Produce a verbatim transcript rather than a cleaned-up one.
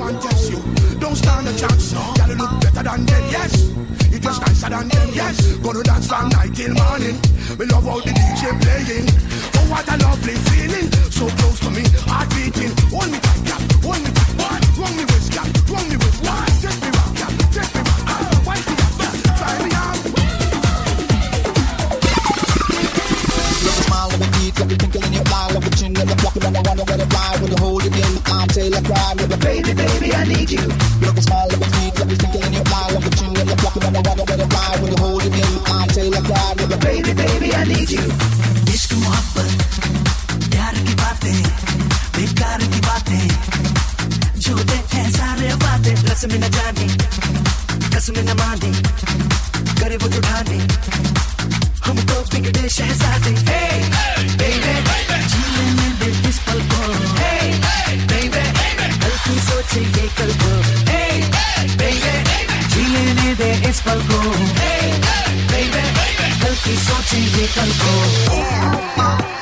and test you. Don't stand a chance. Girl, you look better than them, yes. You just nicer than them, yes. Gonna dance from night till morning. We love how the D J playing. Oh, what a lovely feeling. So close to me, heart beating. Hold me tight, girl. Hold me tight. What? Run me with, girl. Run me with. What? Take me rock, girl. Take me rock. Oh, why do you just try me out? Love the smile of the beat, love the twinkle in your eye, love the chin and the pluck and I wanna let it fly with the hold it in. I'm Taylor Cry, with the baby, baby, I need you. Love the smile of the beat, love the twinkle in your eye, love the chin and the pluck and I wanna let it fly with the hold it in. I'm Taylor Cry, with the baby, baby, I need you. इश्क मोहब्बत प्यार की बातें बेकार की बातें झूठे हैं सारे वादे रस्म न जाने कसम न माने करे वो जुठाने हम तो बिगड़े शहजादे hey baby जी लेने दे इस पल को hey baby कल की सोचे ये कल को hey baby जी लेने दे इस पल को hey baby कल की सोचे ये कल को